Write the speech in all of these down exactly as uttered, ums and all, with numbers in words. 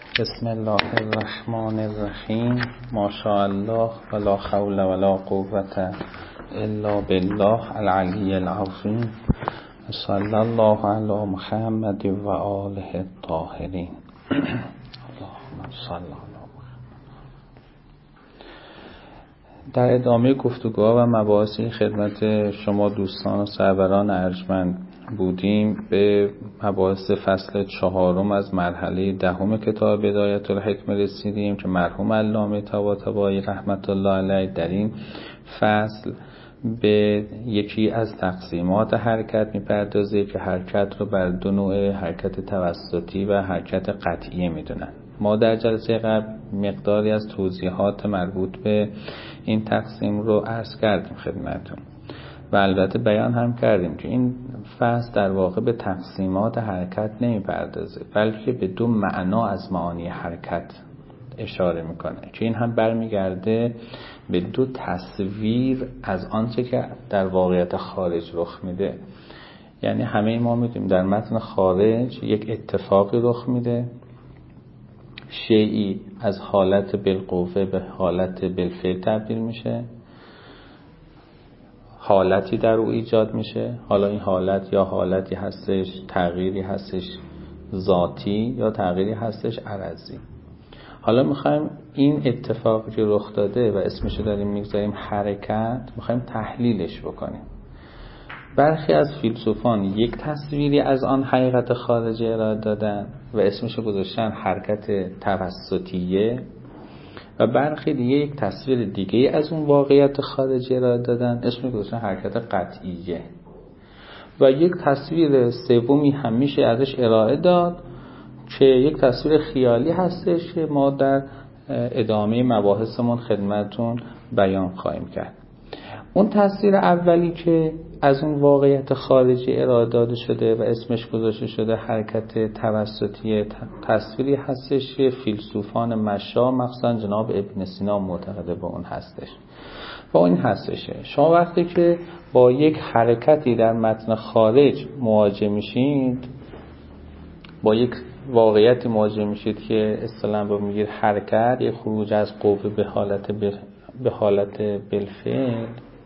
بسم الله الرحمن الرحیم. ما شاء الله ولا حول ولا قوة الا بالله العلی العظیم. صلی الله علی محمد و آله الطاهرین. اللهم صل علی محمد. در ادامه گفتگوها و مباحثی خدمت شما دوستان و سروران ارجمند بودیم، به مباحث فصل چهارم از مرحله دهم کتاب بدایت الحکمه رسیدیم که مرحوم علامه طباطبایی رحمت الله علیه در این فصل به یکی از تقسیمات حرکت میپردازه که حرکت رو بر دو نوع، حرکت توسطی و حرکت قطعی میدونن. ما در جلسه قبل مقداری از توضیحات مربوط به این تقسیم رو عرض کردیم خدمتتون و البته بیان هم کردیم که این فصل در واقع به تقسیمات حرکت نمیپردازه، بلکه به دو معنا از معانی حرکت اشاره میکنه که این هم برمیگرده به دو تصویر از آنچه که در واقعیت خارج رخ میده. یعنی همه ما میدونیم در متن خارج یک اتفاقی رخ میده، شیئی از حالت بالقوه به حالت بالفعل تبدیل میشه، حالتی در او ایجاد میشه. حالا این حالت یا حالتی هستش تغییری هستش ذاتی یا تغییری هستش عرضی. حالا میخوایم این اتفاقی که رخ داده و اسمشو داریم میگذاریم حرکت، میخوایم تحلیلش بکنیم. برخی از فیلسوفان یک تصویری از آن حقیقت خارجی ارائه دادن و اسمشو گذاشتن حرکت توسطیه و برخی دیگه یک تصویر دیگه از اون واقعیت خارجی ارائه دادن، اسمش گذاشتن حرکت قطعیه. و یک تصویر سومی هم میشه ازش ارائه داد که یک تصویر خیالی هستش که ما در ادامه مباحثمون خدمتون بیان خواهیم کرد. اون تصویر اولی که از اون واقعیت خارجی ارائه داده شده و اسمش گذاشته شده حرکت توسطی، تصویری هستش که فیلسوفان مشا مخصوصا جناب ابن سینا معتقد به اون هستش و این هستشه. شما وقتی که با یک حرکتی در متن خارج مواجه میشید، با یک واقعیتی مواجه میشید که اصطلاحاً با میگید حرکت، یک خروج از قوه به حالت بل... به حالت بالفعل،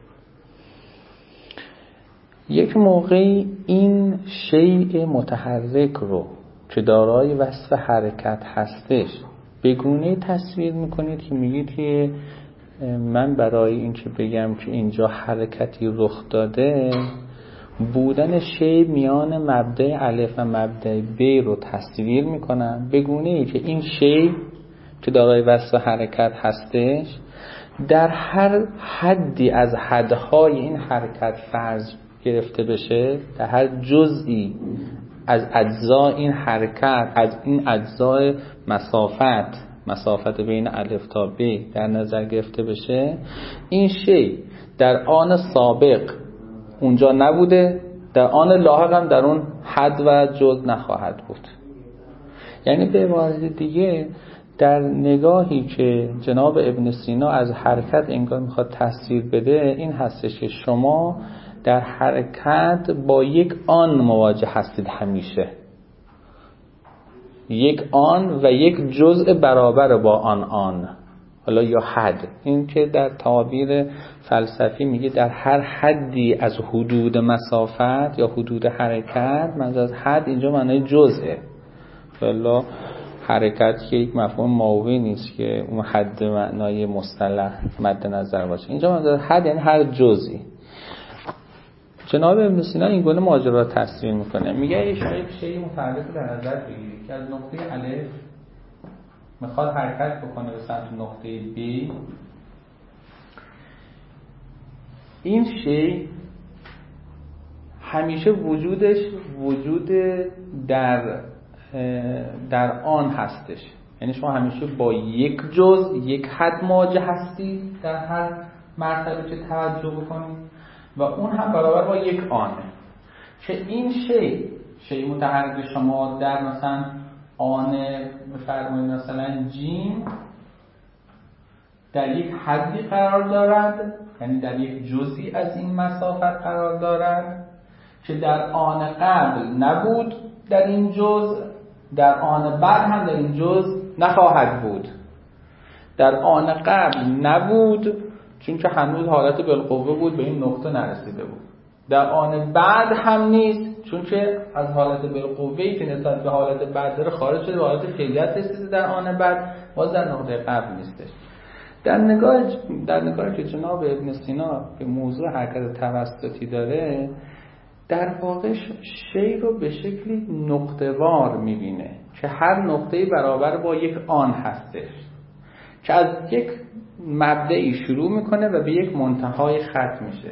یک موقعی این شیء متحرک رو که دارای وصف حرکت هستش به گونه تصویر میکنید که میگید که من برای این که بگم که اینجا حرکتی رخ داده، بودن شیء میان مبدأ الف و مبدأ ب رو تصویر میکنم به گونه ای که این شیء که دارای وصف حرکت هستش در هر حدی از حدهای این حرکت فرض گرفته بشه، در هر جزئی از اجزای این حرکت، از این اجزای مسافت مسافت بین الف تا ب در نظر گرفته بشه، این شیء در آن سابق اونجا نبوده، در آن لاحق هم در اون حد و جز نخواهد بود. یعنی به عبارت دیگه در نگاهی که جناب ابن سینا از حرکت انگار میخواد تصویر بده، این هستش که شما در حرکت با یک آن مواجه هستید، همیشه یک آن و یک جزء برابر با آن آن، حالا یا حد. این که در تعابیر فلسفی میگه در هر حدی از حدود مسافت یا حدود حرکت، منظور از حد اینجا معنای جزئه، والا حرکت که یک مفهوم ماوی نیست که اون حد معنای مصطلح مد نظر باشه. اینجا منظور حد یعنی هر جزئی. جناب ابن سینا این گونه ماجرا را تصویر میکنه، میگه یک شیء متحرک رو در نظر بگیرید که از نقطه الف میخواد حرکت بکنه به سمت نقطه ب. این شیء همیشه وجودش وجود در در آن هستش. یعنی شما همیشه با یک جزء، یک حد مواجه هستید در هر مرتبه که توجه بکنید و اون هم برابر با یک آنه که این شیء شیء متحرک شما در مثلا آن بفرمایید مثلا جیم در یک حدی قرار دارد، یعنی در یک جزئی از این مسافت قرار دارد که در آن قبل نبود در این جزء در آن بعد هم در این جزء نخواهد بود. در آن قبل نبود چون که هنوز حالت بالقوه بود، به این نقطه نرسیده بود. در آن بعد هم نیست چون که از حالت بالقوه‌ای که نسبت به حالت بعد داره خارج شده، به حالت فعلیت رسیده. در آن بعد باز در نقطه قبل نیستش. در نگاه در نگاهی که جناب ابن سینا به موضوع حرکت توسطی داره، در واقع شی رو به شکلی نقطه‌وار می‌بینه که هر نقطه‌ای برابر با یک آن هستش، که از یک مبدأی شروع میکنه و به یک منتهای ختم میشه.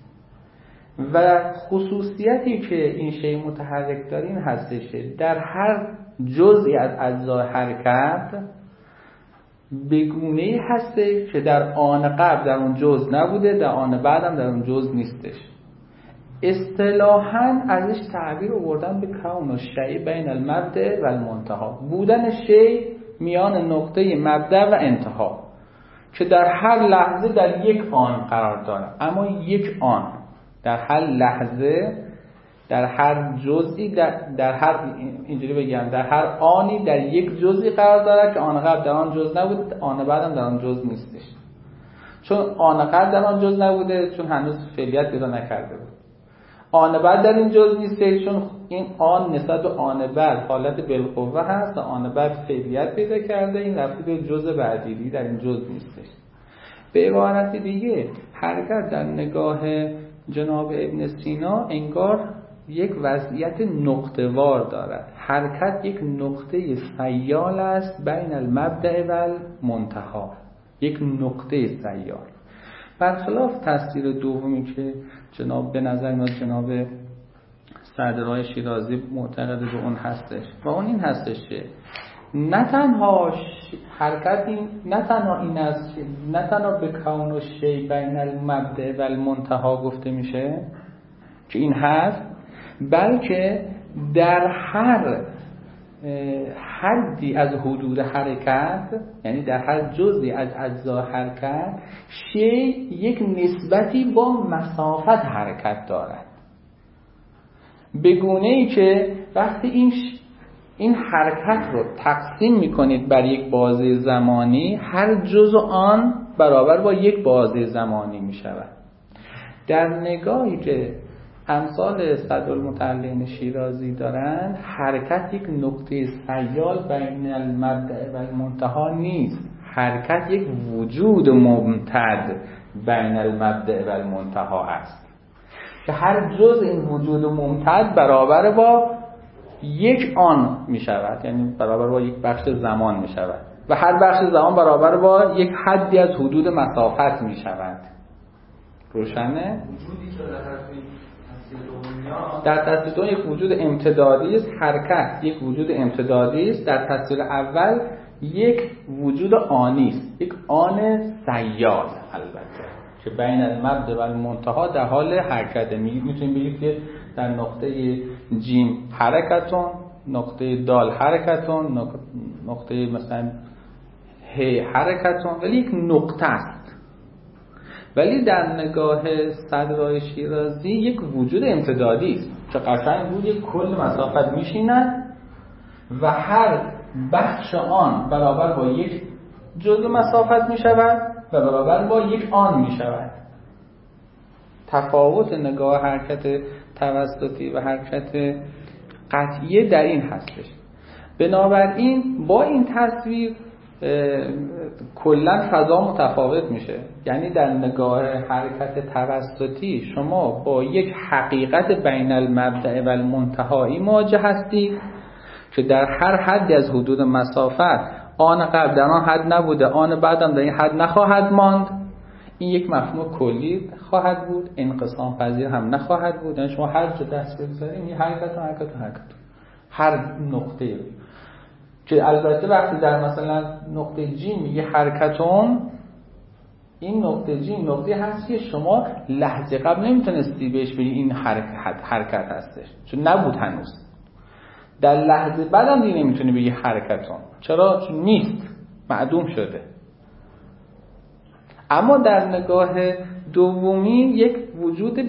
و خصوصیتی که این شی متحرک داره این هستش در هر جزئی از اجزای حرکت به گونه‌ای هستش که در آن قبل در اون جزء نبوده، در آن بعد هم در اون جزء نیستش. اصطلاحاً ازش تعبیر آوردن به کون الشیء بین المبدأ و المنتهی، بودن شی میان نقطه مبدأ و انتها که در هر لحظه در یک آن قرار داره. اما یک آن در هر لحظه، در هر جزئی، در, در هر اینجوری بگم در هر آنی در یک جزئی قرار داره که آن قبل در آن جزء نبود، آن بعد هم در آن جزء نیستش. چون آن قبل در آن جزء نبوده چون هنوز فعلیت پیدا نکرده بود، آن بعد در این جزء نیستش چون این آن نسبت به آن بعد حالت بالقوه هست و آن بعد فعلیت پیدا کرده، این رفته به جزء بعدی در این جزء نیستش. به عبارت دیگه حرکت در نگاه جناب ابن سینا انگار یک وضعیت نقطه‌وار دارد. حرکت یک نقطه سیال است بین المبدأ و المنتهی، یک نقطه سیال، برخلاف تصویر دومی که جناب به نظر میاد جناب صدرای شیرازی معتقد به اون هستش و اون این هستش که نه تنها حرکت این نه تنها این است که نه تنها به کون و شی بین المبدأ و المنتهی گفته میشه که این هست، بلکه در هر حدی از حدود حرکت، یعنی در هر جزئی از اجزای حرکت، شی یک نسبتی با مسافت حرکت دارد، به گونه‌ای که وقتی این ش... این حرکت رو تقسیم میکنید بر یک بازه زمانی، هر جزء آن برابر با یک بازه زمانی میشود. در نگاهی که امثال صدرالمتعلین شیرازی دارند، حرکت یک نقطه سیال بین المبدأ و المنتهی نیست، حرکت یک وجود ممتد بین المبدأ و المنتهی است که هر جزء این وجود ممتد برابر با یک آن می شود، یعنی برابر با یک بخش زمان می شود و هر بخش زمان برابر با یک حدی از حدود مسافت می شود. روشنه؟ وجودی که در تصویر دوم یک وجود امتدادی است، حرکت یک وجود امتدادی است. در تصویر اول یک وجود آنی است، یک آن سیال البته که بین المبدأ و المنتهی در حال حرکت. میتونیم بگیم که در نقطه جیم حرکتون، نقطه دال حرکتون، نقطه مثلا ه حرکتون، ولی یک نقطه است. ولی در نگاه صدرای شیرازی یک وجود امتدادی است که قشنگ روی یک کل مسافت میشیند و هر بخش آن برابر با یک جزء مسافت میشود و برابر با یک آن میشود. تفاوت نگاه حرکت توسطی و حرکت قطعیه در این هستش. بنابراین با این تصویر کلا فضا متفاوت میشه، یعنی در نگاه حرکت توسطی شما با یک حقیقت بین المبدأ و المنتهی مواجه هستید که در هر حدی از حدود مسافت آن قبل در آن حد نبوده، آن بعدم در این حد نخواهد ماند. این یک مفهوم کلی خواهد بود، انقسام پذیر هم نخواهد بود. یعنی شما هر جا دست بگذارید این حرکت و حرکت و حرکت هر نقطه، که البته وقتی در مثلا نقطه جی میگه حرکتون، این نقطه جی نقطه هست که شما لحظه قبل نمیتونستی بهش بگی این حرکت حرکت هستش، چون نبود هنوز. در لحظه بعدم دیگه نمیتونی بگی حرکتون، چرا؟ چون نیست، معدوم شده. اما در نگاه دومی یک وجود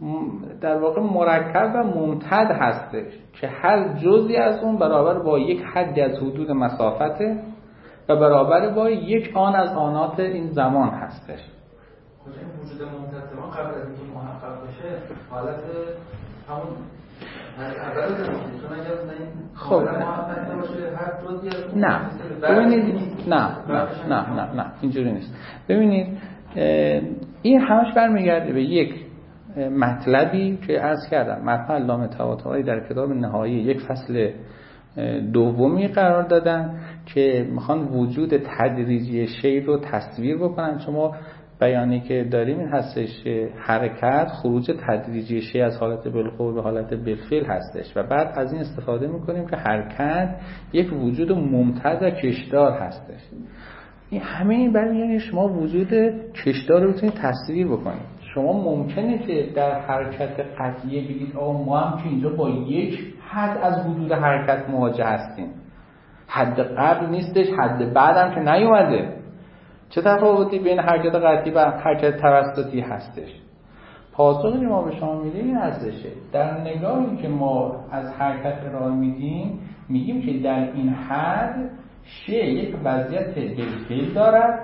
در واقع مرکب و ممتد هستش که هر جزئی از اون برابر با یک حدی از حدود مسافته و برابر با یک آن از آنات این زمان هستش. کجا این وجود ممتد ما قبل از اینکه محقق بشه حالت همون اول چون اگر خب محقق باشه هر جزئی از نه ببینید نه نه نه نه نه اینجوری نیست. ببینید این همش برمیگرده به یک مطلبی که عرض کردم، مطلب علامه طباطبایی در کتاب نهایی یک فصل دومی قرار دادن که میخوان وجود تدریجی شی رو تصویر بکنن. شما بیانی که داریم این هستش که حرکت خروج تدریجی شی از حالت بالقوه به حالت بالفعل هستش و بعد از این استفاده میکنیم که حرکت یک وجود ممتد و کشدار هستش. این همه این برمیگرده شما وجود کشدار رو بتونید تصویر بکنید. شما ممکنه که در حرکت قطعیه بگید آقا ما هم که اینجا با یک حد از حدود حرکت مواجه هستیم، حد قبل نیستش، حد بعد هم که نیومده. چه تفاوتی بین حرکت قطعی و حرکت توسطی هستش؟ پاسخی که ما به شما میدیم این هستش در نگاهی که ما از حرکت ارائه میدیم میگیم که در این حد شی یک وضعیت بالفعل دارد،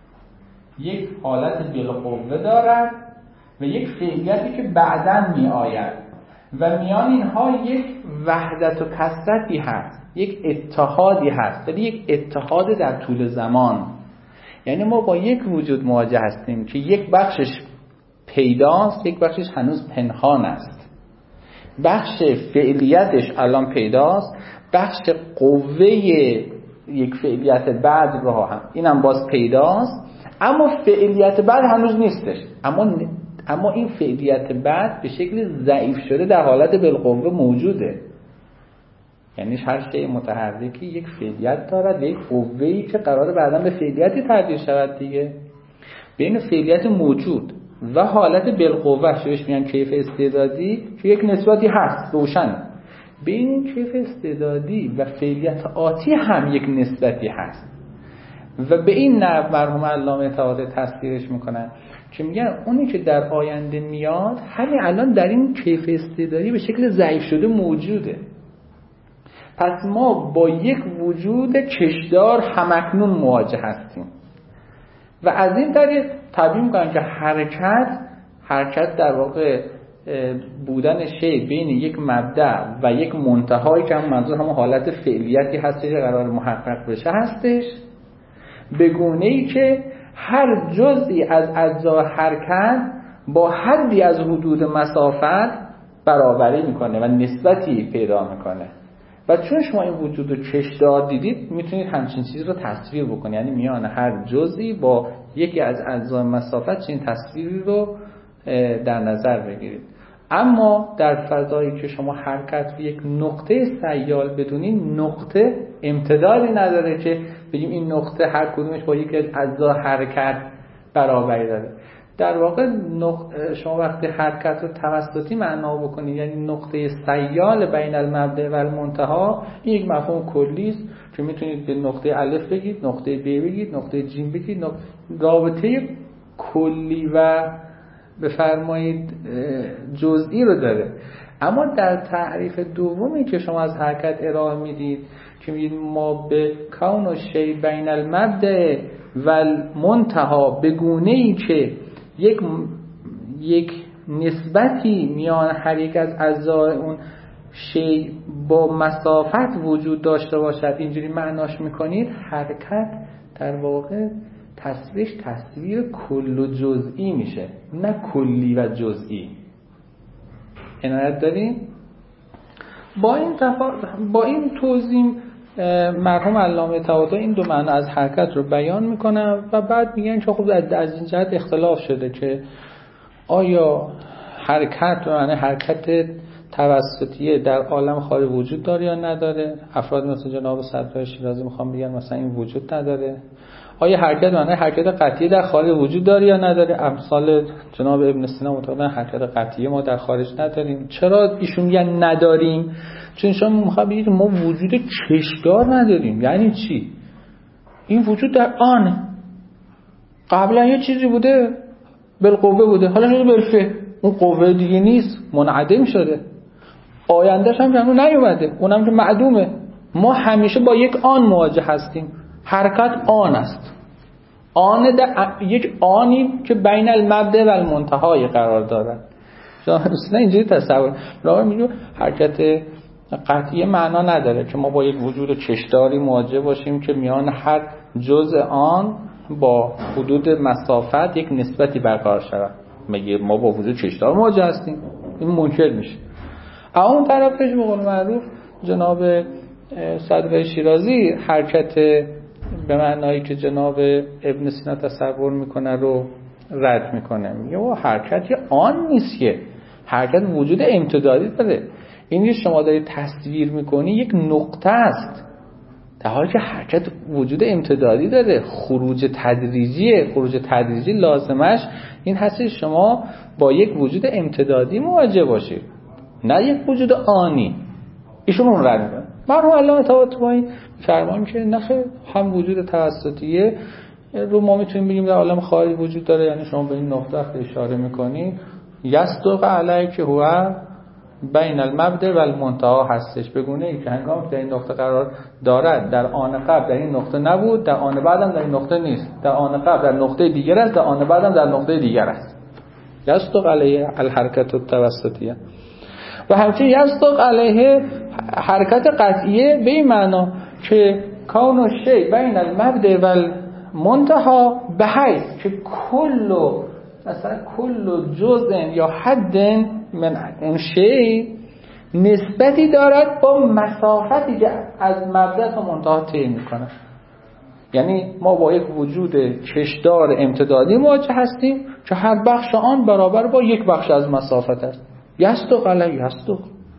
یک حالت بالقوه دارد و یک فعلیتی که بعداً می آید و میان اینها یک وحدت و کثرتی هست، یک اتحادی هست، ولی یک اتحاد در طول زمان. یعنی ما با یک وجود مواجه هستیم که یک بخشش پیداست، یک بخشش هنوز پنهان است. بخش فعلیتش الان پیداست، بخش قوه یک فعلیت بعد رو هم اینم باز پیداست، اما فعلیت بعد هنوز نیستش. اما اما این فعلیت بعد به شکل ضعیف شده در حالت بالقوه موجوده. یعنی هر شی متحرکی یک فعلیت دارد و یک قوه‌ای که قراره بعداً به فعلیتی تبدیل شود دیگه. بین فعلیت موجود و حالت بالقوه شوش میان کیف استعدادی که یک نسبتی هست روشن. بین این کیف استعدادی و فعلیت آتی هم یک نسبتی هست و به این نحو مرحوم علامه طباطبایی تصویرش میکنن که میگن اونی که در آینده میاد همین الان در این کیف استعدادی به شکل ضعیف شده موجوده. پس ما با یک وجود کشدار همکنون مواجه هستیم و از این طریق طبیعی میکنن که حرکت حرکت در واقع بودن شی بین یک مبدأ و یک منتهایی که هم منظور همون حالت فعلیتی هستش که قرار محقق بشه هستش، به گونه‌ای که هر جزئی از اجزای حرکت با حدی از حدود مسافت برابری میکنه و نسبتی پیدا میکنه. و چون شما این وجود رو کشدار دیدید میتونید همچین چیزی رو تصویر بکنید، یعنی میان هر جزئی با یکی از اجزای مسافت چنین تصویری رو در نظر بگیرید. اما در فضایی که شما حرکت رو یک نقطه سیال بدونید، نقطه امتدادی نداره که بگیم این نقطه هر کدومش با یکی از اجزای حرکت برابری داره. در واقع نقطه شما وقتی حرکت رو توسطی معنا بکنید، یعنی نقطه سیال بین المبدأ و المنتهی، این یک مفهوم کلی است که میتونید به نقطه الف بگید، نقطه ب بگید، نقطه جیم بگید. نقطه رابطه کلی و بفرمایید جزئی رو داره. اما در تعریف دومی که شما از حرکت ارائه میدید که میگید ما به کون و شی بین المبدأ و المنتهی به گونه‌ای که یک یک نسبتی میان هر یک از اجزای اون شی با مسافت وجود داشته باشد، اینجوری معناش میکنید، حرکت در واقع تصویرش تصویر کل و جزئی میشه، نه کلی و جزئی. عنایت دارین؟ با این تفا... با این توضیح مرحوم علامه طباطبایی این دو معنی از حرکت رو بیان میکنن و بعد میگن که خب از این جهت اختلاف شده که آیا حرکت و معنی حرکت توسطیه در عالم خارج وجود داره یا نداره. افراد مثل جناب صدرای شیرازی میخوام بگن مثلا این وجود نداره. آیا حرکت معنی حرکت قطعی در خارج وجود داره یا نداره. امثال جناب ابن سینا معتقدن حرکت قطعی ما در خارج نداریم. چرا ایشون میگن نداریم؟ چون شما میخواد بگید ما وجود کشدار نداریم. یعنی چی؟ این وجود در آن قبلا یه چیزی بوده بالقوه بوده، حالا شده بالفعل. اون قوه دیگه نیست، منعدم شده، آیندهش هم هنوز نیومده، اونم که معدومه. ما همیشه با یک آن مواجه هستیم. حرکت آن است، آن در یک آنی که بین المبدأ و المنتهای قرار دارد. اصلا اینجوری تصور راه میگه حرکت قطعی معنا نداره که ما با یک وجود چشداری مواجه باشیم که میان هر جزء آن با حدود مسافت یک نسبتی برقرار شود. میگه ما با وجود چشدار مواجه هستیم، این منکر میشه. اون طرفش به قول معروف جناب صدر شیرازی حرکت به معنایی که جناب ابن سینا تصور میکنه رو رد میکنه، میگه و حرکت یه آن نیست، که حرکت وجود امتدادی داره. این شما دارید تصویر میکنی یک نقطه است، در حالی که حرکت وجود امتدادی داره، خروج تدریجیه. خروج تدریجی لازمش این هست که شما با یک وجود امتدادی مواجه باشید، نه یک وجود آنی. ایشون اون رد میکنه. مرحوم علامه طباطبایی فرمان که نخیر، هم وجود توسطیه رو ما میتونیم بگیم در عالم خارج وجود داره، یعنی شما به این نقطه اشاره میکنید یصدق علیه که هو بین المبدأ و المنتهی هستش، بگونه ای که هنگامی که در این نقطه قرار دارد در آن قبل در این نقطه نبود، در آن بعدم در این نقطه نیست، در آن قبل در نقطه دیگر است، در آن بعدم در نقطه دیگر است. یصدق علیه الحرکت التوسطیه. و همچنین یصدق علیه حرکت قطعیه به این معنا که کون الشیء بین المبدأ و المنتهی بحیث که کل مثلا کل جزء یا حد من اون شیء نسبتی دارد با مسافتی که از مبدأ تا منتهی طی میکنه. یعنی ما با یک وجود کشدار امتدادی مواجه هستیم که هر بخش آن برابر با یک بخش از مسافت است. یصدق علیه یصدق.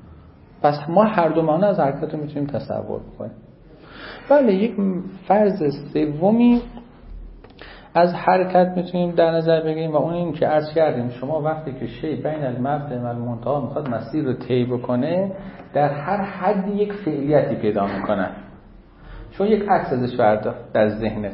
پس ما هر دو معنی از حرکت رو میتونیم تصور کنیم. بله، یک فرض سومی از حرکت میتونیم در نظر بگیریم و اون این که عرض کردیم شما وقتی که شی بین المبدأ و المنتهی میخواد مسیر رو طی بکنه، در هر حدی یک فعلیتی پیدا میکنه. چون یک عکس ازش بردار در ذهنت،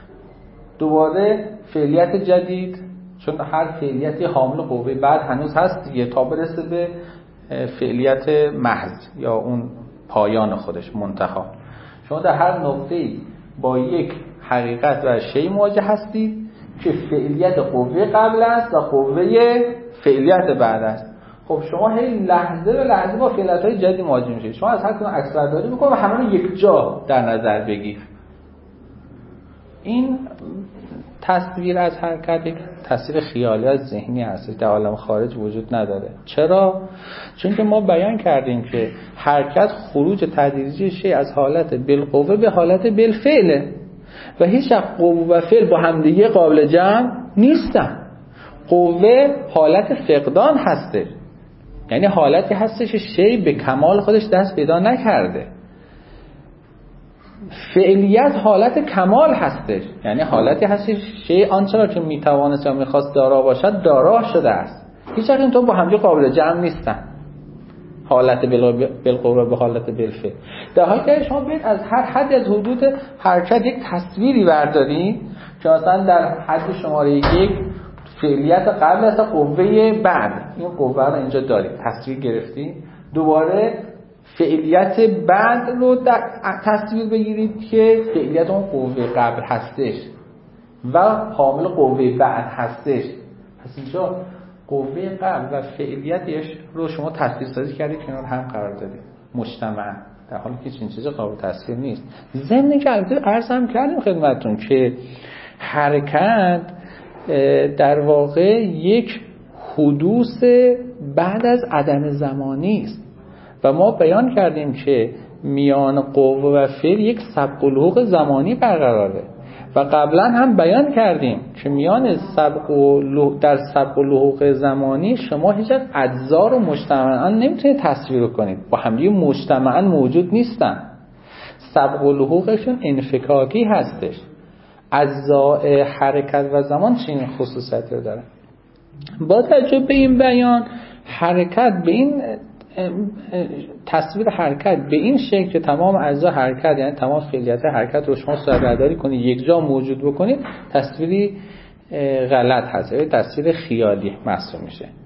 دوباره فعلیت جدید، چون هر فعلیتی حامل قوه بعد هنوز هست دیگه، تا برسه به فعلیت محض یا اون پایان خودش منتهی. شما در هر نقطه‌ای با یک حقیقت و شی مواجه هستید که فعلیت قوه قبل است و قوه فعلیت بعد است. خب شما هی لحظه به لحظه با فعلیت‌های جدید مواجه میشید. شما از هر کدوم عکس برداری می‌کنید و همه رو یک جا در نظر بگیر. این تصویر از حرکت یک تصویر خیالی از ذهنی هست، در عالم خارج وجود نداره. چرا؟ چون که ما بیان کردیم که حرکت خروج تدریجی شی از حالت بالقوه به حالت بالفعل و هیچ قوه و فعل با همدیگه قابل جمع نیستن. قوه حالت فقدان هسته، یعنی حالتی هستش شی به کمال خودش دست پیدا نکرده. فعلیت حالت کمال هستش، یعنی حالتی هستش شی آنچه که میتوانست یا میخواست دارا باشد دارا شده است. هیچ وقت این تو با همدیگه قابل جمع نیستن، حالت بالقوه به حالت بالفعل. در حالی که شما بیاید از هر حد از حدود حرکت یک تصویری بردارید که مثلا در حد شماره یک فعلیت قبل از قوه بعد، این قوه رو اینجا دارید تصویر گرفتی، دوباره فعلیت بعد رو در تصویر بگیرید که فعلیت اون قوه قبل هستش و حامل قوه بعد هستش. پس اینجا قوه قبل و فعلیتش رو شما تصویر سازی کردید، کنار هم قرار دادید مجتمع، در حالی که این چیز قابل تصویر نیست. ضمن که البته عرض هم کردیم خدمتتون که حرکت در واقع یک حدوث بعد از عدم زمانی است و ما بیان کردیم که میان قوه و فعل یک سبق و لحوق زمانی برقراره و قبلا هم بیان کردیم که میان سبق و لحوق در سبق و لحوق زمانی شما هیچ از اجزا رو مجتمعاً نمیتونید تصویر کنید، با همدیگه مجتمعاً موجود نیستن. سبق و لحوقشون انفکاکی هستش. اجزای حرکت و زمان چنین خصوصیتی رو دارن. با توجه به این بیان، حرکت به این تصویر حرکت به این شکل که تمام اجزا حرکت، یعنی تمام فعالیت حرکت رو شما صورتبرداری کنید یک جا موجود بکنید، تصویری غلط هست، یعنی تصویر خیالی محسوب میشه.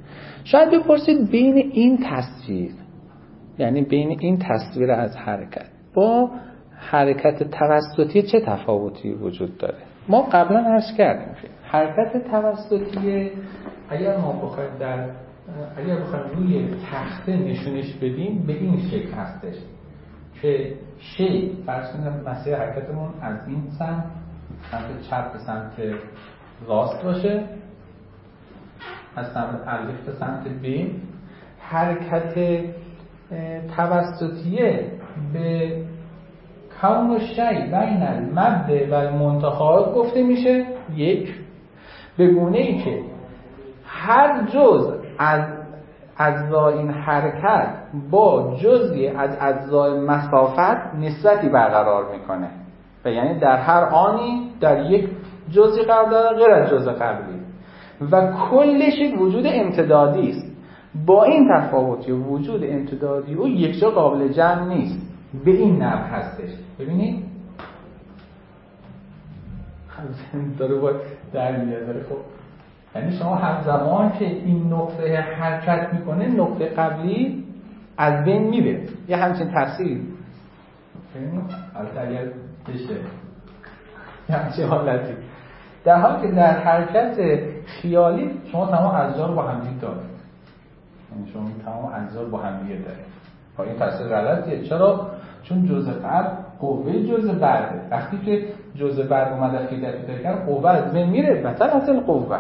شاید بپرسید بین این تصویر، یعنی بین این تصویر از حرکت با حرکت توسطی چه تفاوتی وجود داره؟ ما قبلا عرض کردیم که حرکت توسطی اگر ما بخوایم در اگر بخوایم روی تخته نشونش بدیم به این شکل هستش که شی فرض کنیم مسیر حرکتمون از این سمت سمت چپ به سمت راست باشه، از سمت الف به سمت ب. حرکت توسطیه به کون و شی بین المبدأ و المنتهی گفته میشه. یک، به گونه ای که هر جز از اجزای این حرکت با جزئی از اجزای مسافت نسبتی برقرار میکنه و یعنی در هر آنی در یک جزئی قرار داره غیر از جزء قبلی و کلش وجود امتدادی است. با این تفاوت وجود امتدادی او یک جا قابل جمع نیست. به این نحو هستش. ببینید داره باید در میاد داره. خب یعنی شما همزمان که این نقطه حرکت میکنه نقطه قبلی از بین میره. یه همچین تفسیر ببینید از اگر بشه یه همچین حالتی، در حالی که در حرکت خیالی شما تمام اجزا رو با هم دیگه دارید، یعنی شما تمام اجزا رو با هم دیگه دارید. با این تفسیر غلطیه. چرا؟ چون جزء قبل قوه جزء بعده. وقتی که جزء بعد اومده خیلیت پیدا کرد قوه از بین میره، بطل اصل قوه.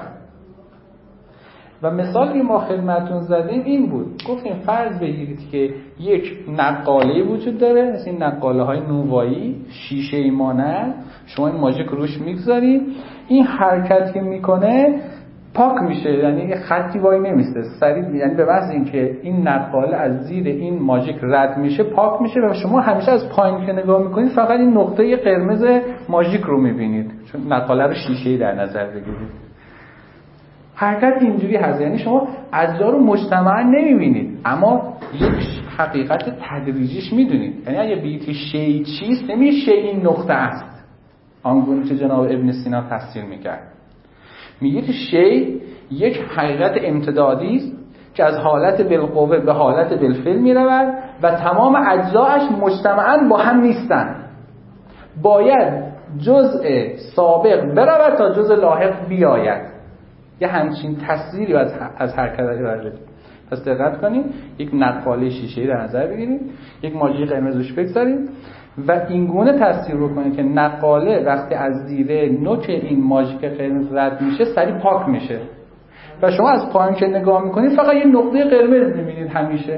و مثالی ما خدمتون زدیم این بود، گفتیم فرض بگیرید که یک نقاله وجود داره، مثل این نقاله های نونوایی شیشه مانند، شما این ماژیک روش میگذارید، این حرکت که میکنه پاک میشه، یعنی خطی وای نمیسته سریع، یعنی به محض اینکه این نقاله از زیر این ماژیک رد میشه پاک میشه و شما همیشه از پایین که نگاه میکنید فقط این نقطه قرمز ماژیک رو میبینید، چون نقاله رو شیشه‌ای در نظر بگیرید. حرکت اینجوری هست، یعنی شما اجزا رو مجتمعاً نمیبینید اما یک حقیقت تدریجیش میدونید. یعنی اگه بیتی شی چیست نمیشه شی این نقطه است، آنگونه که جناب ابن سینا تفسیر میکرد. میگه که شی یک حقیقت امتدادی است که از حالت بالقوه به حالت بالفعل میرود و تمام اجزاش مجتمعاً با هم نیستن، باید جزء سابق برود تا جزء لاحق بیاید. یه همچین تصویری از از حرکت ارائه. پس دقت کنید، یک نقاله شیشه‌ای در نظر بگیرید، یک ماژیک قرمز روش بگذارید و این گونه تصویر بکنید که نقاله وقتی از زیر نوک این ماژیک قرمز رد میشه سریع پاک میشه و شما از پایین که نگاه میکنید فقط یه نقطه قرمز میبینید همیشه.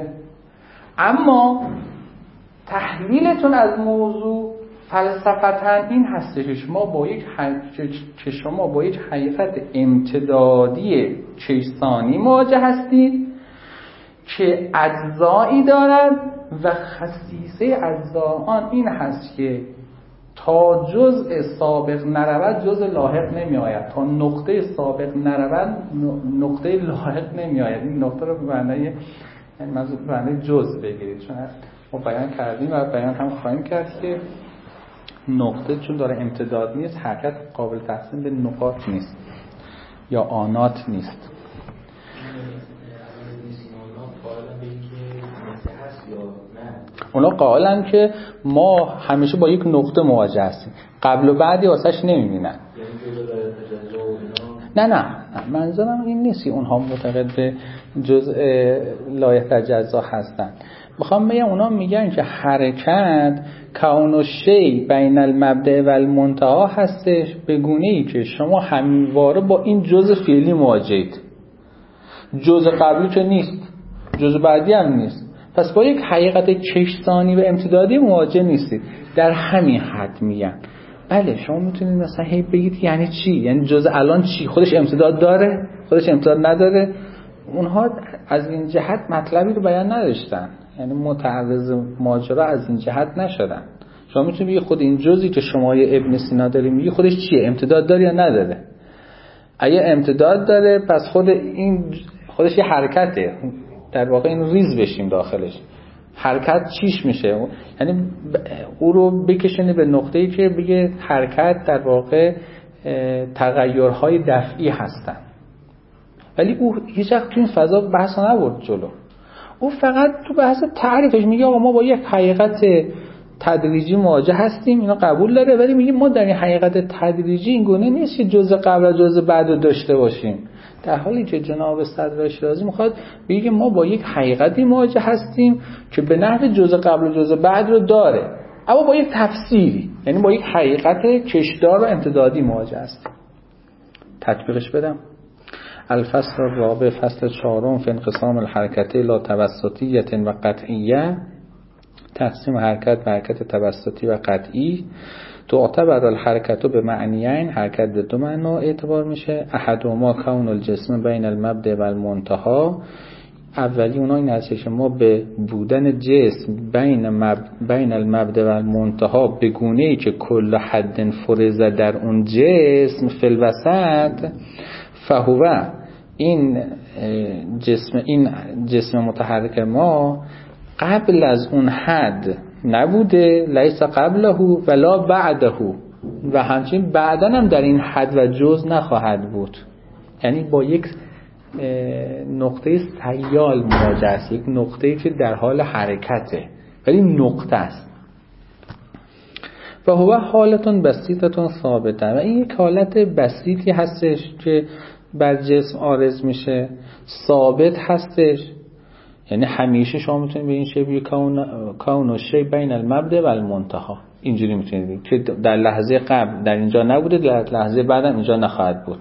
اما تحلیلتون از موضوع فلسفتاً این هستش که شما با یک که شما با یک حقیقت امتدادی چشمانی مواجه هستید که اجزایی دارد و خصیصه اجزا آن این هست که تا جزء سابق نرود جزء لاحق نمی آید، تا نقطه سابق نرود نقطه لاحق نمی آید. این نقطه رو به معنی یعنی منظور به معنی جزء بگیرید، چون ما بیان کردیم و بیان هم خواهیم کرد که نقطه چون داره امتداد نیست حرکت قابل تقسیم به نقاط نیست یا آنات نیست. اونا قائلن که ما همیشه با یک نقطه مواجه هستیم، قبل و بعدی واسش نمیبینن. نه نه منظورم این نیست که اونها معتقد به جزء لایه تجزا هستن. میخوام بگم اونا میگن که حرکت کون و شی بین المبدأ و المنتهی هستش به گونه‌ای که شما همواره با این جزء فعلی مواجهید، جزء قبلی که نیست، جزء بعدی هم نیست، پس با یک حقیقت کشتانی و امتدادی مواجه نیستید. در همین حد میگن بله شما میتونید مثلا هی بگید یعنی چی، یعنی جزء الان چی، خودش امتداد داره خودش امتداد نداره. اونها از این جهت مطلبی رو بیان نداشتن، یعنی متعرض ماجرا از این جهت نشدن. شما میتونید بگید خود این جزئی که شما یه ابن سینا داری میگی خودش چیه، امتداد داره یا نداره. اگه امتداد داره پس خود این خودش یه حرکته، در واقع این ریز بشیم داخلش. حرکت چیش میشه؟ یعنی او رو بکشونه به نقطه‌ای که بگه حرکت در واقع تغییرهای دفعی هستن. ولی او هیچ وقت تو این فضا بحث نبرد جلو. او فقط تو بحث تعریفش میگه آقا ما با یک حقیقت تدریجی مواجه هستیم، اینا قبول داره، ولی میگه ما در این حقیقت تدریجی این گونه نیست که جزء قبل و جزء بعد رو داشته باشیم. در حالی که جناب صدر شیرازی میخواد بگه ما با یک حقیقتی مواجه هستیم که به نحو جزء قبل و جزء بعد رو داره، اما با یک تفسیری، یعنی با یک حقیقت کشدار و امتدادی مواجه هستیم. تطبیقش بدم. الفصل الرابع، فصل چهارم، فی انقسام الحرکت الی توسطیه و قطعیه. تقسیم حرکت به حرکت توسطی و قطعی. تعتبر الحرکت به معنیین، حرکت به دو معنا اعتبار میشه. احدهما کون الجسم بین المبدأ و المنتهی. اولی اونا این هست که ما به بودن جسم بین مب... بین المبدأ و المنتهی به گونه‌ای که کل حد فرض در اون جسم فی الوسط، فهو این جسم این جسم متحرک ما قبل از اون حد نبوده، لیس قبله ولا بعده، و همچنین بعدن هم در این حد و جز نخواهد بود. یعنی با یک نقطه سیال مواجه است، یک نقطه‌ای که در حال حرکته ولی نقطه است. و هو حالتون بسیطتون ثابته، و این یک حالت بسیطی هستش که بر جسم عارض میشه، ثابت هستش. یعنی همیشه شما میتونید به این شی بگید کون الشی بین المبدأ و المنتهی. اینجوری میتونید بگید که در لحظه قبل در اینجا نبوده، در لحظه بعدم اینجا نخواهد بود.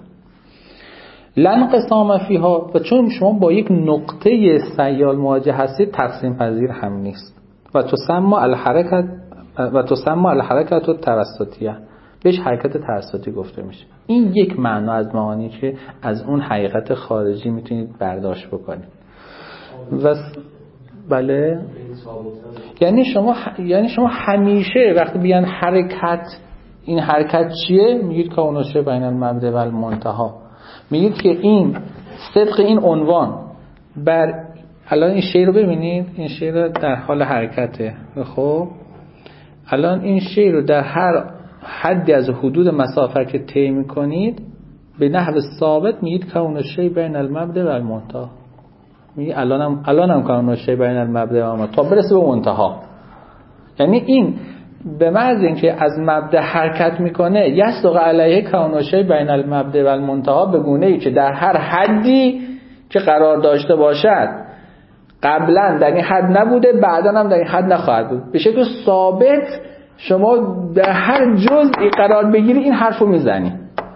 لانقسام فیها، و چون شما با یک نقطه سیال مواجه هستید تقسیم پذیر هم نیست. و تسمى الحرکت و تسمى الحرکت التوسطیه، بهش حرکت توسطی گفته میشه. این یک معنا از معانی که از اون حقیقت خارجی میتونید برداشت بکنید. و بله، یعنی شما یعنی شما همیشه وقتی بیان حرکت، این حرکت چیه؟ میگید کون الشی بین المبدأ و المنتهی. میگید که این صدق این عنوان بر الان این شی رو ببینید، این شی رو در حال حرکته. خب الان این شی رو در هر حدی از حدود مسافه که طی میکنید به نحو ثابت میگید کون الشی بین المبدأ و المنتهی. میگه الانم الانم کون الشی بین المبدأ و المنتهی تا برسه به منتهی. یعنی این به محض اینکه از مبدأ حرکت میکنه یصدق علیه کون الشی بین المبدأ و المنتهی، به گونه‌ای که در هر حدی که قرار داشته باشد قبلا در این حد نبوده، بعدا هم در این حد نخواهد بود. به شکل ثابت شما در هر جزئی قرار بگیری این حرفو میزنی.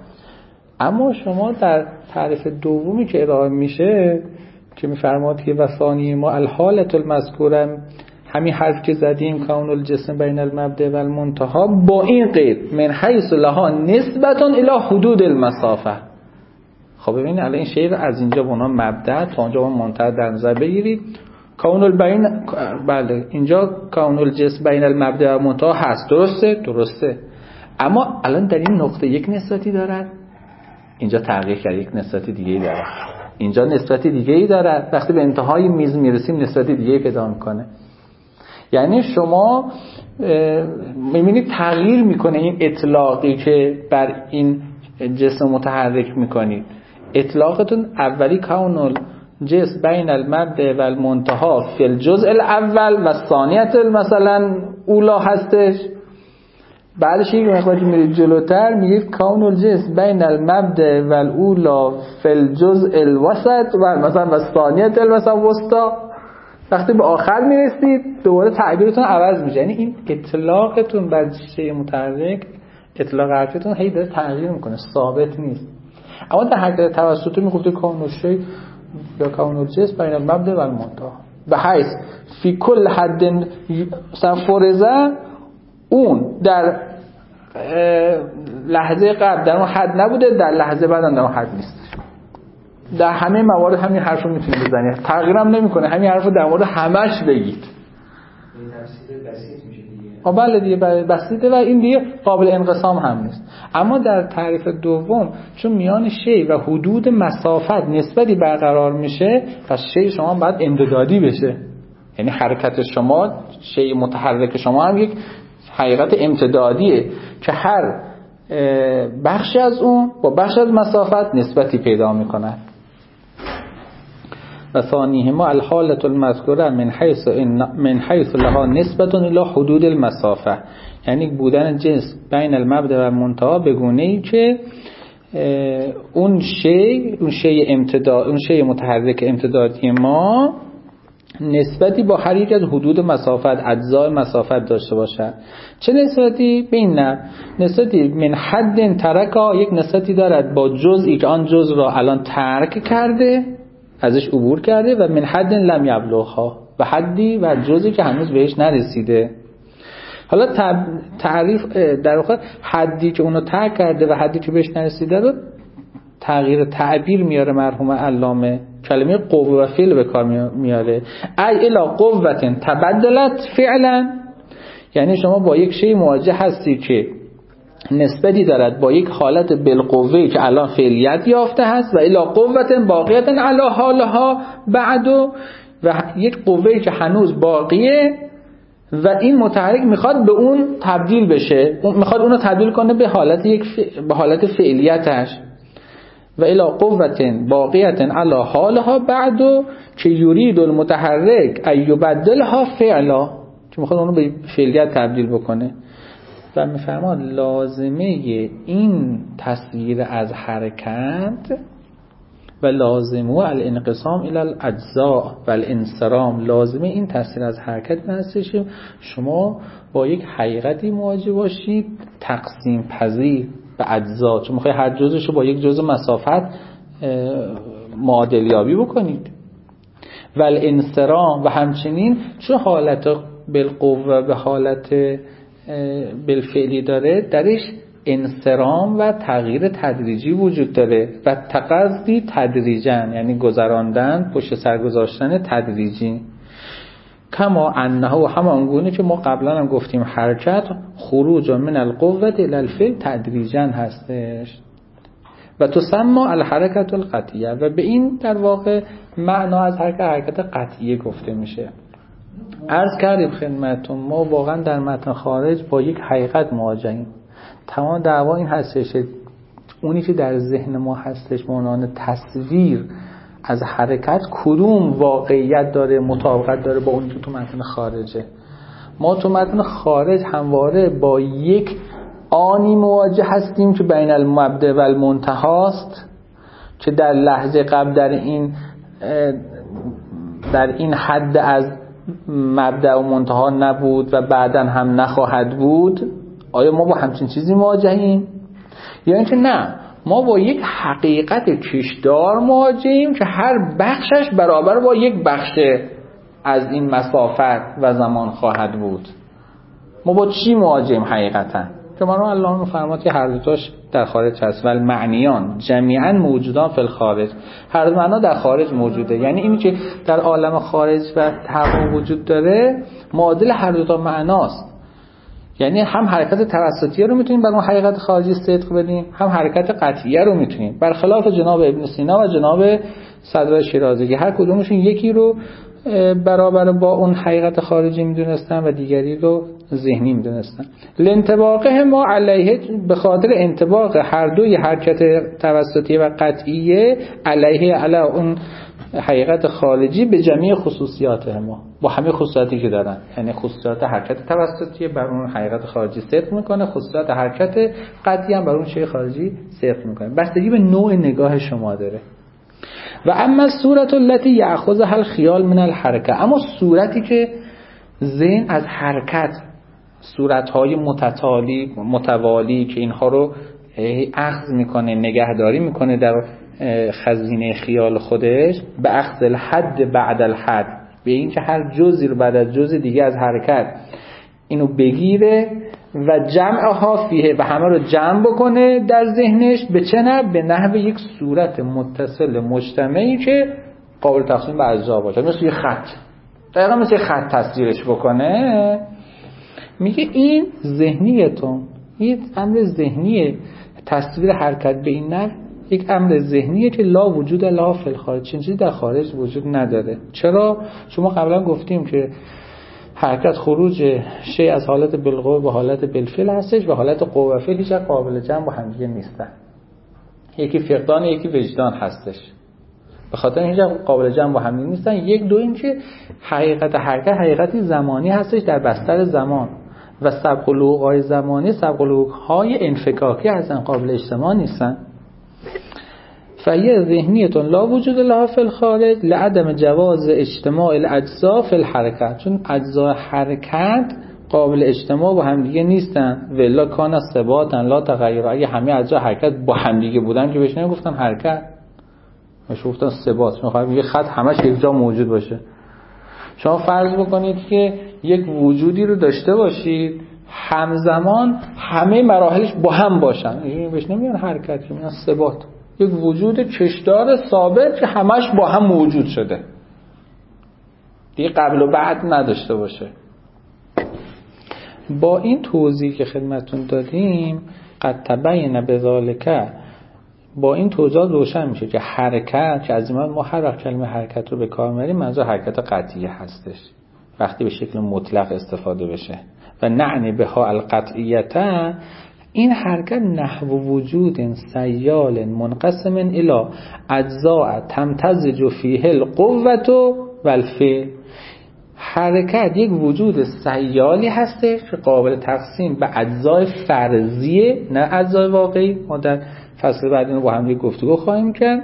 اما شما در تعریف دومی که ارائه میشه که میفرماد که وثانی ما الحالت المذکوره، همین حرف که زدیم کون الجسم بین المبدأ و المنتهی، با این قید من حیث لها نسبت الی حدود المسافه. خب ببینید الان این شی رو از اینجا به عنوان مبدأ تا اونجا به منتهی در نظر بگیرید. کون البین، بله اینجا کون الجسم بین المبدأ و المنتهی هست، درسته؟ درسته. اما الان در این نقطه یک نسبتی دارد، اینجا تغییر کرد یک نسبتی دیگه‌ای داره، اینجا نسبتی دیگه‌ای داره، وقتی به انتهای میز میرسیم نسبتی دیگه‌ای پیدا میکنه. یعنی شما میبینید تغییر میکنه این اطلاقی که بر این جسم متحرک میکنید. اطلاقتون اولی کون الجسم بین المبدأ و المنتهی فی الجزء الاول و ثانیت مثلا اولا هستش. بعدش یک مقداری میرید جلوتر میگید کون الجسم بین المبدأ و الاولا فی الجزء الوسط و مثلا و ثانیت مثلا وسطا. وقتی به آخر میرسید دوباره تعبیرتون عوض میشه. یعنی این اطلاقتون بر شیء متحرک، اطلاق حرکتون هی داره تغییر میکنه، ثابت نیست. اما در حرکت توسطی میگفته کون الشی یا کون الجسم بین المبدأ و المنتهی به حیث فی کل حد فرضه، اون در لحظه قبل در اون حد نبوده، در لحظه بعد هم در اون حد نیست. در همه موارد همین حرف رو میتونید بزنید، تغییرم نمیکنه، همین حرف رو در مورد همش بگید. این تفسیر بسیط میشه دیگه. آ بله دیگه بسیطه و این دیگه قابل انقسام هم نیست. اما در تعریف دوم چون میان شی و حدود مسافت نسبتی برقرار میشه، پس شی شما باید امتدادی بشه. یعنی حرکت شما، شی متحرک شما هم یک حقیقت امتدادیه که هر بخشی از اون با بخش از مسافت نسبتی پیدا میکنه. و ثانیهما الحالة المذکوره من حیث من حیث لها نسبت الی حدود المسافه، یعنی بودن جنس بین المبدا و منتها به گونه‌ای که اون شی اون شی امتداد اون شی متحرک امتدادی ما نسبتی با هر یک از حدود مسافت اجزای مسافت داشته باشد. چه نسبتی؟ به این نه نسبتی من حد ترکا، یک نسبتی دارد با جزئی که آن جزء را الان ترک کرده، ازش عبور کرده، و من حد لم یبلغها، و حدی و جزئی که هنوز بهش نرسیده. حالا تعریف در واقع حدی که اونو ترک کرده و حدی که بهش نرسیده رو تغییر تعبیر میاره مرحوم علامه، کلمه قوه و فعل به کار میاره. ای الی قوه تبدلت فعلا، یعنی شما با یک شی مواجه هستی که نسبتی دارد با یک حالت بالقوه که الان فعلیت یافته هست، و الی قوه باقیه علی حالها بعدو، و یک قوه‌ای که هنوز باقیه و این متحرک میخواد به اون تبدیل بشه، اون میخواد اونو تبدیل کنه به حالت یک ف... به حالت فعلیتش. و الی قوة باقیة علی حالها بعدو که یرید المتحرک ای یبدلها فعلا، که میخواد اونو به فعلیت تبدیل بکنه. و میفرماد لازمه این تصویر از حرکت و لازمه الانقسام الی الاجزاء و الانصرام، لازمه این تصویر از حرکت هستش شما با یک حقیقتی مواجه باشید تقسیم پذیر به اجزا، چون میخوای هر جزش رو با یک جزء مسافت معادل یابی بکنید. و الانصرام، و همچنین چون حالت بالقوه به حالت بالفعلی داره، درش انصرام و تغییر تدریجی وجود داره و تقضی تدریجاً، یعنی گذراندن پشت سر گذاشتن تدریجی. کما انه، و همان گونه که ما قبلا هم گفتیم حرکت خروج من القوة الی الفعل تدریجاً هستش. و تسمى الحرکت القطعیه، و به این در واقع معنا از حرکت حرکت قطعیه گفته میشه. عرض کردیم خدمتتون ما واقعا در متن خارج با یک حقیقت مواجهیم. تمام دعوا این هستش اونی که در ذهن ما هستش به عنوان تصویر از حرکت کدوم واقعیت داره، مطابقت داره با اونی که تو متن خارجه. ما تو متن خارج همواره با یک آنی مواجه هستیم که بین المبدأ و المنتهاست، که در لحظه قبل در این در این حد از مبدأ و منتها نبود و بعداً هم نخواهد بود. آیا ما با همچین چیزی مواجهیم؟ یا اینکه نه، ما با یک حقیقت کشدار مواجهیم که هر بخشش برابر با یک بخش از این مسافت و زمان خواهد بود. ما با چی مواجهیم حقیقتا؟ که ما رو الله می‌فرماد که هر دوتاش در خارج هست. ولی معنیان جمیعا موجودان فی الخارج، هر دو معنا در خارج موجوده. یعنی اینی که در عالم خارج و تحقق وجود داره معادل هر دو تا معناست. یعنی هم حرکت توسطیه رو میتونیم بر اون حقیقت خارجی صدق بدیم، هم حرکت قطعیه رو میتونیم، برخلاف جناب ابن سینا و جناب صدر شیرازی که هر کدومشون یکی رو برابر با اون حقیقت خارجی میدونستن و دیگری رو ذهنی میدونستن. لانطباقه ما علیه، به خاطر انطباق هر دوی حرکت توسطیه و قطعیه علیه علی اون حقیقت خارجی به جمعی خصوصیات ما، با همه خصوصیاتی که دارن. یعنی خصوصیات حرکت توسطیه بر اون حقیقت خارجی صدق میکنه، خصوصیات حرکت قطعی هم بر اون شیء خارجی صدق میکنه. بستگی به نوع نگاه شما داره. و اما صورت التي یاخذها الخیال من الحرکه، اما صورتی که ذهن از حرکت، صورت‌های متتالی متوالی که اینها رو اخذ میکنه، نگهداری میکنه در خزینه خیال خودش، به اخذ الحد بعد الحد، به این که هر جزئی رو بعد از جزء دیگه از حرکت اینو بگیره و جمعها فیه و همه رو جمع بکنه در ذهنش، به چه نحو؟ به نحو یک صورت متصل مجتمعی که قابل تقسیم به اجزا باشه، مثل یه خط، دقیقا مثل یه خط تصویرش بکنه. میگه این ذهنیتون، این امر ذهنیه، تصویر حرکت به این نحو یک امر ذهنیه که لا وجود لا فی الخارج، چیزی در خارج وجود نداره. چرا؟ شما قبلا گفتیم که حرکت خروج شی از حالت بالقوه به حالت بالفعل هستش و حالت قوه و فعل هیچ قابل جمع با هم دیگه نیستن. یکی فقدان، یکی وجدان هستش. به خاطر اینجا قابل جمع با هم نیستن. یک دو این که حقیقت حرکت حقیقتی زمانی هستش در بستر زمان و سبق الوقوع زمانی سبق الوقوع‌های انفکاکی هستن، قابل اجتماع نیستن. فهي ذهنیه لا وجود لها فی الخارج لعدم جواز اجتماع الاجزاء فی الحرکت، چون اجزای حرکت قابل اجتماع با هم دیگه نیستن. ولا کان ثباتا لا تغیر، اگه همه اجزای حرکت با هم دیگه بودن که بهش نمیگفتن حرکت، بهش گفتن ثبات. میخوام یه خط همش یک جا موجود باشه. شما فرض بکنید که یک وجودی رو داشته باشید همزمان همه مراحلش با هم باشن، این بهش نمیگن حرکت، که میگن ثبات. یک وجود کشدار ثابت که همش با هم موجود شده، دیگه قبل و بعد نداشته باشه. با این توضیح که خدمتون دادیم قد تبین بذالک، با این توضیح روشن میشه که حرکت، که از این ما هر وقت کلمه حرکت رو به کار میاریم منظور حرکت قطعی هستش وقتی به شکل مطلق استفاده بشه. و نعنی بها القطعیت، این حرکت نحو وجود سیال منقسم الی اجزاء تمتزج فیه القوة و الفعل. حرکت یک وجود سیالی هستش که قابل تقسیم به اجزای فرضیه نه اجزای واقعی. ما در فصل بعد اینو با هم دیگه گفتگو خواهیم کرد.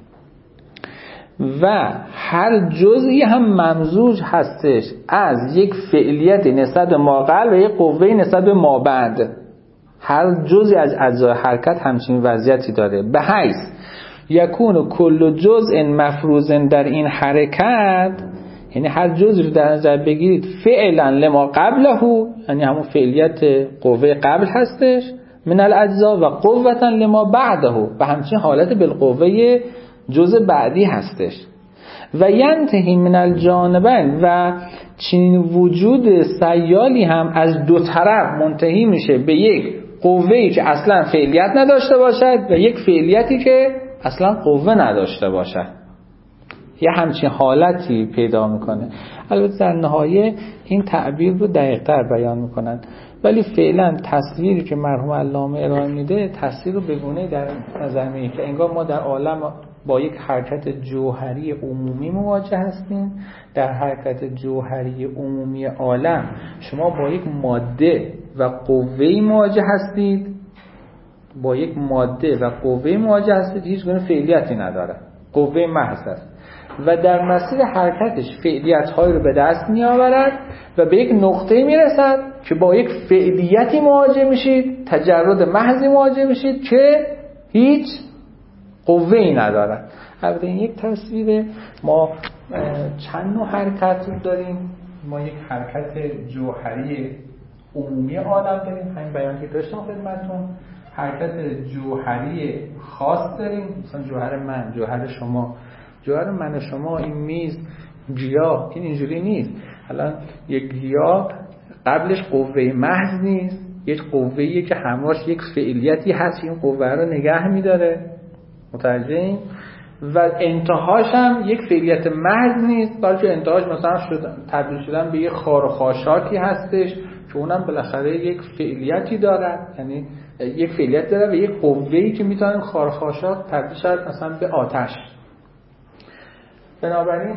و هر جزئی هم ممزوج هستش از یک فعلیت نسبت به ما قبل و یک قوه نسبت به ما بعد. هر جزئی از اجزای حرکت همچین وضعیتی داره، به حیث یکون کل جزء مفروض در این حرکت، یعنی هر جزئی رو در نظر بگیرید فعلا لما قبله، یعنی همون فعلیت قوه قبل هستش من الاجزا، و قوتا لما بعده، و همچنین حالت بالقوه جزء بعدی هستش. و ینتهی من الجانبین، و چنین وجود سیالی هم از دو طرف منتهی میشه به یک قوه‌ای که اصلا فعلیت نداشته باشد و یک فعلیتی که اصلا قوه نداشته باشد. یه همچین حالتی پیدا میکنه. البته در نهایه این تعبیر رو دقیق‌تر بیان میکنن، ولی فعلا تصویری که مرحوم علامه ارائه میده تصویر رو به گونه‌ای در نظر میگیره که انگار ما در عالم با یک حرکت جوهری عمومی مواجه هستیم. در حرکت جوهری عمومی عالم شما با یک ماده و قوه‌ای مواجه هستید، با یک ماده و قوه‌ای مواجه هستید، هیچ گونه فعلیتی نداره، قوه محض است و در مسیر حرکتش فعلیت‌هایی رو به دست می‌آورد و به یک نقطه میرسد که با یک فعلیتی مواجه میشید، تجرد محضی مواجه میشید که هیچ قوه‌ای ندارد. البته این یک تصویر. ما چند نوع حرکت رو داریم. ما یک حرکت جوهری عمومی عالم داریم، همین بیان که داشتم خدمتتون. حرکت جوهری خاص داریم، مثلا جوهر من، جوهر شما. جوهر من و شما، این میز، گیاه، این اینجوری نیست. الان یک گیاه قبلش قوه محض نیست، یک قوه‌ایه که همراهش یک فعلیتی هست، این قوه رو نگه می‌داره. متوجهین؟ و انتهاش هم یک فعلیت محض نیست، بلکه انتهاش مثلا شدن تبدیل شدن به یک خار و خاشاکی هستش که اونم بالاخره یک فعلیتی داره، یعنی یک فعلیت داره و یک قوه‌ای که میتونه خار و خاشاک تبدیل شد مثلا به آتش. بنابراین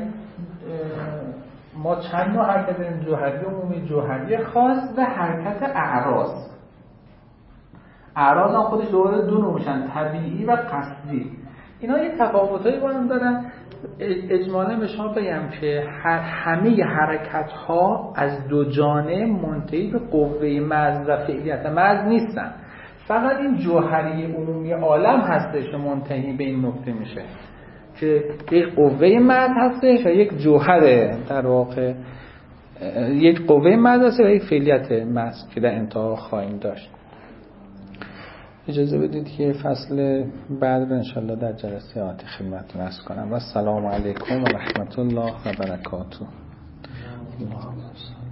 ما چند نوع حرکت داریم: جوهری عمومی، جوهری خاص و حرکت اعراض. اعراض هم خودش دوباره دو نوع میشن، طبیعی و قصدی. اینا یه تفاوتایی با هم دارن. اجمالا به شما بگم که هر همه حرکت ها از دو جانب منتهی به قوه محض و فعلیت محض نیستن. فقط این جوهری عمومی عالم هستش که منتهی به این نقطه میشه که یک قوه محض هستش و یک جوهر، در واقع یک قوه محض هست و یک فعلیت محض که در انتها خواهیم داشت. اجازه بدید که فصل بعد رو انشالله در جلسه آتی خدمتتون عرض کنم. و السلام علیکم و رحمت الله و برکاته.